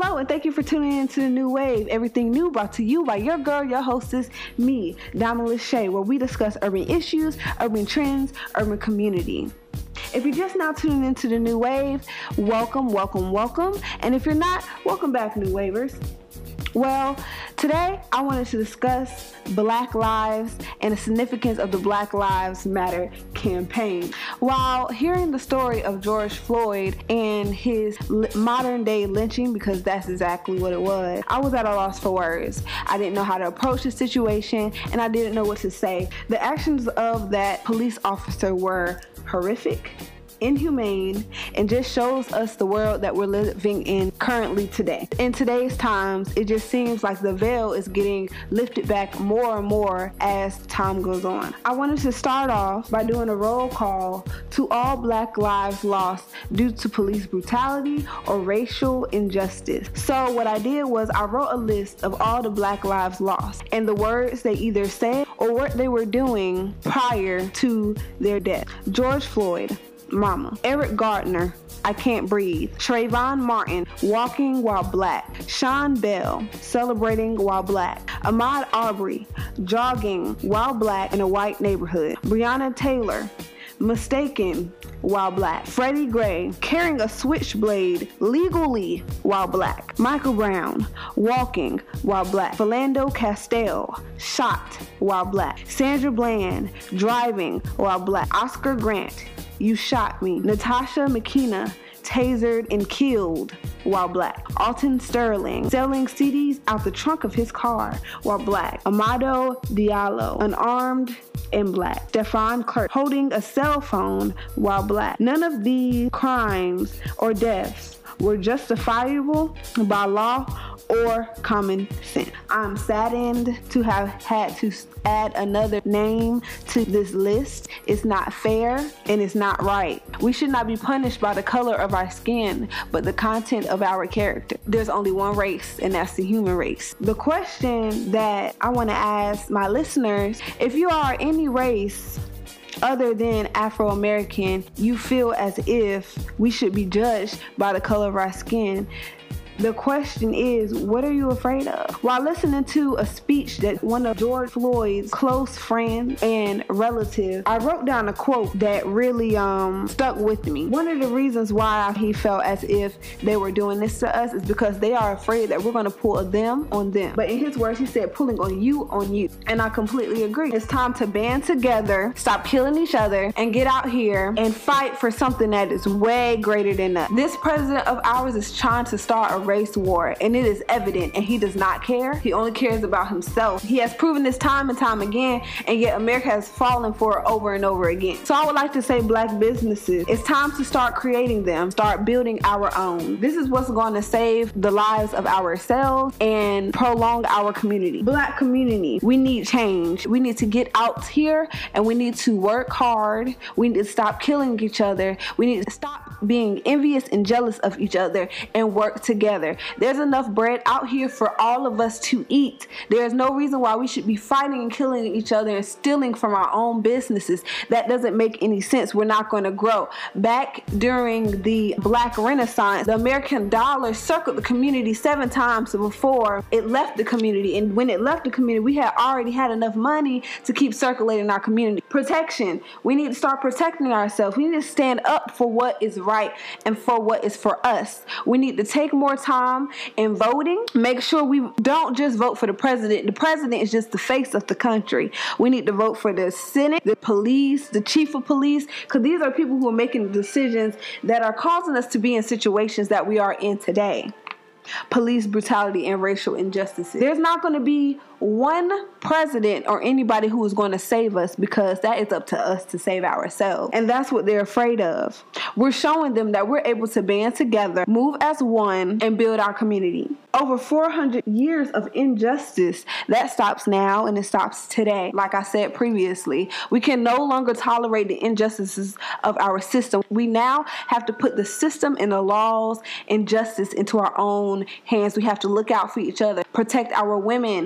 Hello, and thank you for tuning in to The New Wave. Everything new brought to you by your girl, your hostess, me, Diamond Lachey, where we discuss urban issues, urban trends, urban community. If you're just now tuning into The New Wave, welcome, welcome, welcome. And if you're not, welcome back, New Wavers. Well, today I wanted to discuss Black Lives and the significance of the Black Lives Matter campaign. While hearing the story of George Floyd and his modern day lynching, because that's exactly what it was, I was at a loss for words. I didn't know how to approach the situation, and I didn't know what to say. The actions of that police officer were horrific, inhumane, and just shows us the world that we're living in currently today. In today's times, it just seems like the veil is getting lifted back more and more as time goes on. I wanted to start off by doing a roll call to all Black lives lost due to police brutality or racial injustice. So what I did was I wrote a list of all the Black lives lost and the words they either said or what they were doing prior to their death. George Floyd, Mama. Eric Gardner, I Can't Breathe. Trayvon Martin, Walking While Black. Sean Bell, Celebrating While Black. Ahmaud Arbery, Jogging While Black in a White Neighborhood. Breonna Taylor, Mistaken While Black. Freddie Gray, Carrying a Switchblade Legally While Black. Michael Brown, Walking While Black. Philando Castile, Shot While Black. Sandra Bland, Driving While Black. Oscar Grant, You Shot Me. Natasha McKenna, Tasered and Killed While Black. Alton Sterling, Selling CDs out the trunk of his car while Black. Amado Diallo, Unarmed and Black. Stephon Clark, Holding a Cell Phone While Black. None of these crimes or deaths were justifiable by law or common sense. I'm saddened to have had to add another name to this list. It's not fair and it's not right. We should not be punished by the color of our skin, but the content of our character. There's only one race, and that's the human race. The question that I want to ask my listeners, if you are any race other than Afro-American, you feel as if we should be judged by the color of our skin. The question is, what are you afraid of? While listening to a speech that one of George Floyd's close friends and relatives, I wrote down a quote that really stuck with me. One of the reasons why he felt as if they were doing this to us is because they are afraid that we're going to pull a them on them. But in his words, he said, pulling on you. And I completely agree. It's time to band together, stop killing each other, and get out here and fight for something that is way greater than us. This president of ours is trying to start a race war, and it is evident, and he does not care. He only cares about himself. He has proven this time and time again, and yet America has fallen for it over and over again. So I would like to say, Black businesses, it's time to start creating them, start building our own. This is what's going to save the lives of ourselves and prolong our community. Black community, we need change. We need to get out here and we need to work hard. We need to stop killing each other. We need to stop being envious and jealous of each other and work together. There's enough bread out here for all of us to eat. There's no reason why we should be fighting and killing each other and stealing from our own businesses. That doesn't make any sense. We're not going to grow. Back during the Black Renaissance, the American dollar circled the community 7 times before it left the community. And when it left the community, we had already had enough money to keep circulating our community. Protection. We need to start protecting ourselves. We need to stand up for what is right and for what is for us. We need to take more time in voting. Make sure we don't just vote for the president. The president is just the face of the country. We need to vote for the Senate, the police, the chief of police, because these are people who are making decisions that are causing us to be in situations that we are in today. Police brutality and racial injustices. There's not going to be one president or anybody who is going to save us, because that is up to us to save ourselves. And that's what they're afraid of. We're showing them that we're able to band together, move as one, and build our community. Over 400 years of injustice, that stops now and it stops today. Like I said previously, we can no longer tolerate the injustices of our system. We now have to put the system and the laws and justice into our own hands. We have to look out for each other, protect our women against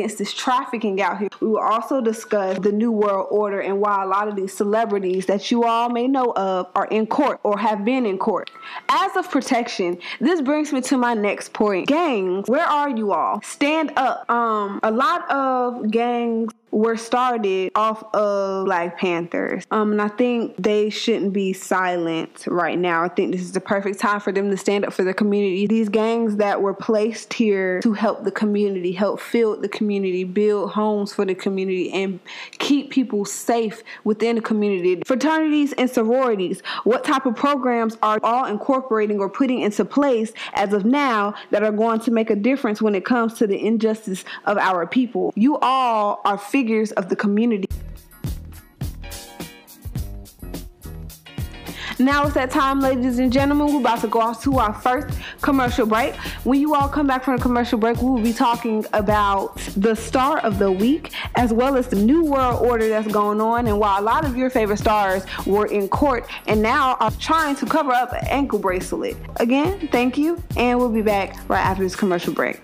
against this trafficking out here. We will also discuss the New World Order and why a lot of these celebrities that you all may know of are in court or have been in court. As of protection, this brings me to my next point. Gangs, where are you all? Stand up. A lot of gangs were started off of Black Panthers. And I think they shouldn't be silent right now. I think this is the perfect time for them to stand up for the community. These gangs that were placed here to help the community, help fill the community, build homes for the community, and keep people safe within the community. Fraternities and sororities, what type of programs are all incorporating or putting into place as of now that are going to make a difference when it comes to the injustice of our people? You all are figures of the community. Now it's that time, ladies and gentlemen. We're about to go off to our first commercial break. When you all come back from the commercial break, we will be talking about the star of the week, as well as the New World Order that's going on, and why a lot of your favorite stars were in court and now are trying to cover up an ankle bracelet. Again, thank you, and we'll be back right after this commercial break.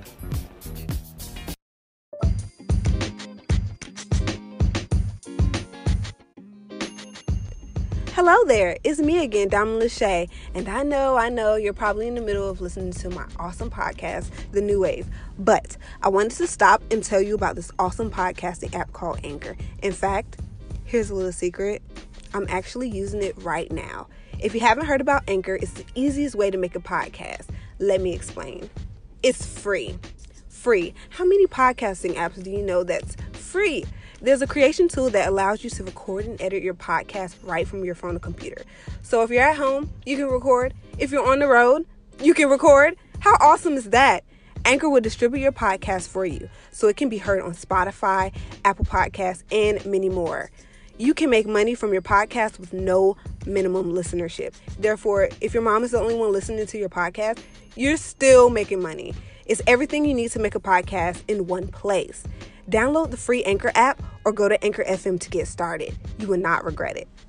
Hello there, it's me again, Diamond Lachey, and I know you're probably in the middle of listening to my awesome podcast, The New Wave, but I wanted to stop and tell you about this awesome podcasting app called Anchor. In fact, here's a little secret, I'm actually using it right now. If you haven't heard about Anchor, it's the easiest way to make a podcast. Let me explain. It's free. How many podcasting apps do you know that's free? There's a creation tool that allows you to record and edit your podcast right from your phone or computer. So if you're at home, you can record. If you're on the road, you can record. How awesome is that? Anchor will distribute your podcast for you, so it can be heard on Spotify, Apple Podcasts, and many more. You can make money from your podcast with no minimum listenership. Therefore, if your mom is the only one listening to your podcast, you're still making money. It's everything you need to make a podcast in one place. Download the free Anchor app or go to Anchor FM to get started. You will not regret it.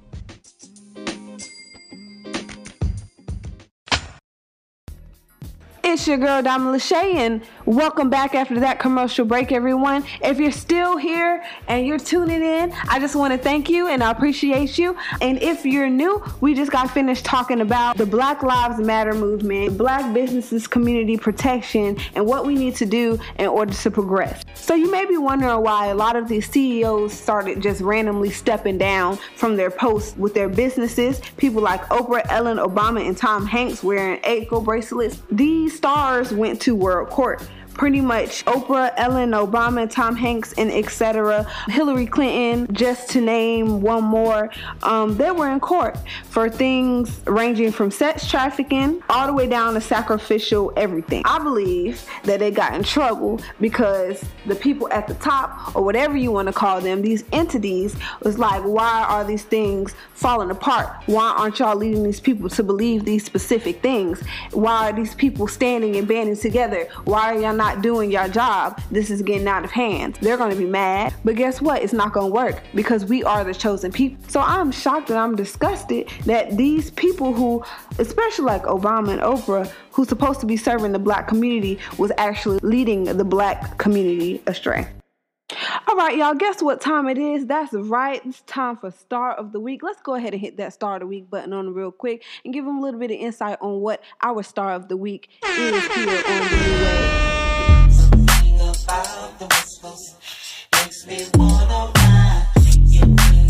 It's your girl, Diamond Lachey, and welcome back after that commercial break, everyone. If you're still here and you're tuning in, I just want to thank you and I appreciate you. And if you're new, we just got finished talking about the Black Lives Matter movement, Black businesses, community protection, and what we need to do in order to progress. So you may be wondering why a lot of these CEOs started just randomly stepping down from their posts with their businesses. People like Oprah, Ellen, Obama, and Tom Hanks wearing ankle bracelets. These stars went to world court. Pretty much Oprah, Ellen, Obama, Tom Hanks, and etc. Hillary Clinton, just to name one more, they were in court for things ranging from sex trafficking all the way down to sacrificial everything. I believe that they got in trouble because the people at the top, or whatever you want to call them, these entities, was like, why are these things falling apart? Why aren't y'all leading these people to believe these specific things? Why are these people standing and banding together? Why are y'all not doing your job? This is getting out of hand. They're going to be mad, but guess what? It's not going to work because we are the chosen people. So I'm shocked and I'm disgusted that these people who, especially like Obama and Oprah, who's supposed to be serving the Black community, was actually leading the Black community astray. All right, y'all, guess what time it is? That's right. It's time for Star of the Week. Let's go ahead and hit that Star of the Week button on real quick and give them a little bit of insight on what our Star of the Week is here on The New Wave. About the whispers makes me wanna ride. You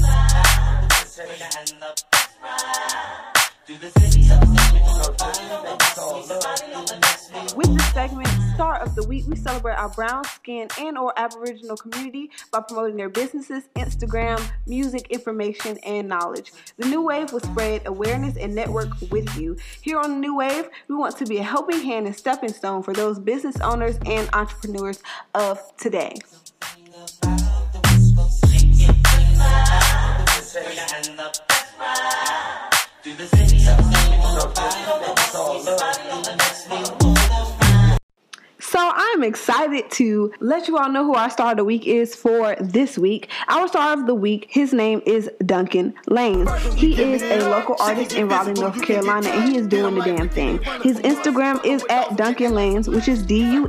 With this segment, Star of the Week, we celebrate our brown skin and or Aboriginal community by promoting their businesses, Instagram, music, information, and knowledge. The New Wave will spread awareness and network with you. Here on The New Wave, we want to be a helping hand and stepping stone for those business owners and entrepreneurs of today. So I'm excited to let you all know who our star of the week is for this week. Our star of the week, his name is Duncan Lanes. He is a local artist in Raleigh, North Carolina, and he is doing the damn thing. His Instagram is at Duncan Lanes, which is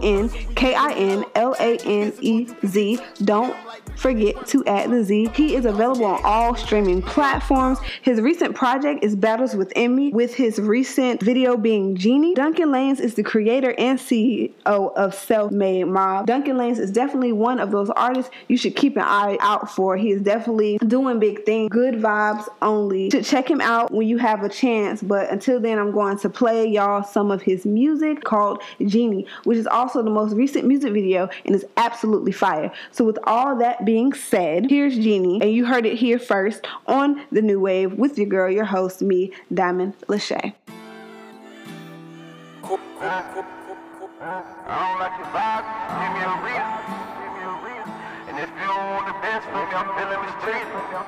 DUNKINLANEZ. Don't forget to add the Z. He is available on all streaming platforms. His recent project is Battles Within Me, with his recent video being Genie. Duncan Lanes is the creator and CEO of Self-Made Mob. Duncan Lanes is definitely one of those artists you should keep an eye out for. He is definitely doing big things. Good vibes only. To check him out when you have a chance, but until then, I'm going to play y'all some of his music called Genie, which is also the most recent music video and is absolutely fire. So with all that being said, here's Genie, and you heard it here first on The New Wave with your girl, your host, me, Diamond Lachey. I don't like your vibe, give me a reason. And if you don't want the best for me, I'm feeling mistreated.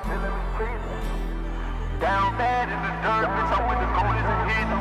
Down bad in the dirt, bitch, I'm with the goalies and hidden.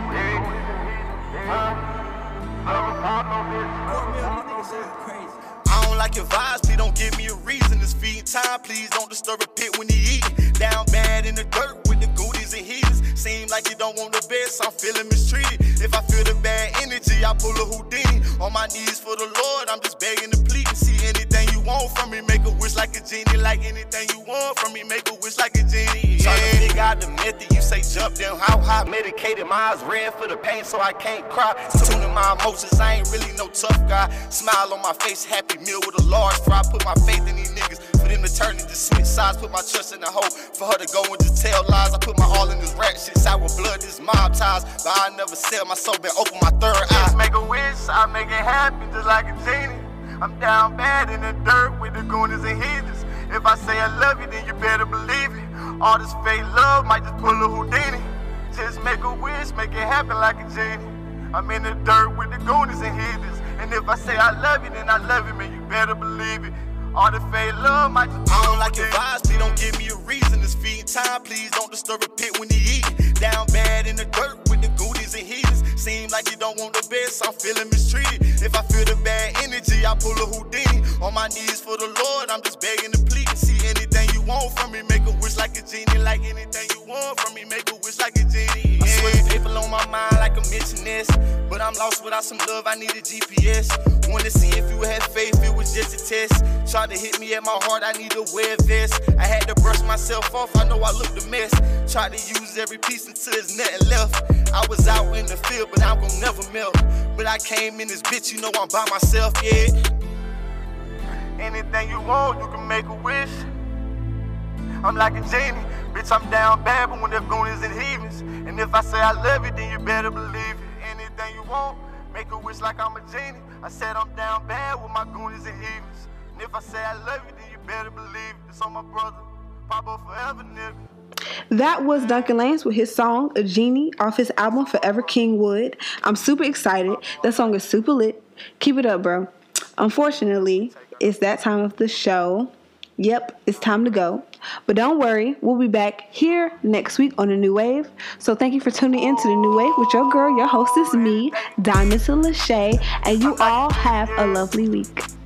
I don't like your vibes, please don't give me a reason. It's feeding time, please don't disturb a pit when he eat. Down bad in the dirt with the goodies and heaters. Seem like you don't want the best, I'm feeling mistreated. If I feel the bad energy, I pull a Houdini. On my knees for the Lord, I'm just begging to plead. See anything you want from me, make a wish like a genie. Like anything you want from me, make a wish like a genie. Try to figure out the method, you say jump down, how high. Medicated, my eyes red for the pain, so I can't cry. Tuning my emotions, I ain't really no tough guy. Smile on my face, happy meal with a large fry. Put my faith in these niggas, for them to turn into switch sides. Put my trust in the hope, for her to go and just tell lies. I put my all in this rap shit, sour blood, this mob ties. But I never sell my soul, been open my third eye. Just make a wish, I make it happen just like a genie. I'm down bad in the dirt with the goonies and heathens. If I say I love you, then you better believe it. All this fake love might just pull a Houdini. Just make a wish, make it happen like a genie. I'm in the dirt with the goonies and heathens. And if I say I love you, then I love you, man, you better believe it. All the fake love might just I don't like your vibes, please don't give me a reason. It's feeding time, please don't disturb a pit when he eat. Down bad in the dirt with the goodies and heathens. Seem like you don't want the best, I'm feeling mistreated. If I feel the bad energy, I pull a Houdini. On my knees for the Lord, I'm just begging to plead. See anything you want from me, make a wish like a genie. Like anything you want from me, make a wish like a genie. I swear people on my mind like a missionist. But I'm lost without some love, I need a GPS. Wanna see if you had faith, it was just a test. Tried to hit me at my heart, I need to wear a vest. I had to brush myself off, I know I looked a mess. Tried to use every piece until there's nothing left. I was out in the field, but I'm gon' never melt. But I came in this bitch, you know I'm by myself, yeah. Anything you want, you can make a wish. I'm like a genie, bitch, I'm down bad, but when they're goonies and heathens. And if I say I love you, then you better believe it. Anything you want, make a wish like I'm a genie. I said I'm down bad with my goonies and heathens. And if I say I love you, then you better believe it. It's on my brother, Papa forever, nigga. That was Duncan Lanes with his song A Genie off his album Forever Kingwood. I'm super excited. That song is super lit. Keep it up, bro. Unfortunately, it's that time of the show. Yep, it's time to go. But don't worry, we'll be back here next week on The New Wave. So thank you for tuning in to The New Wave with your girl, your hostess, me, Diamond Lachey, and you all have a lovely week.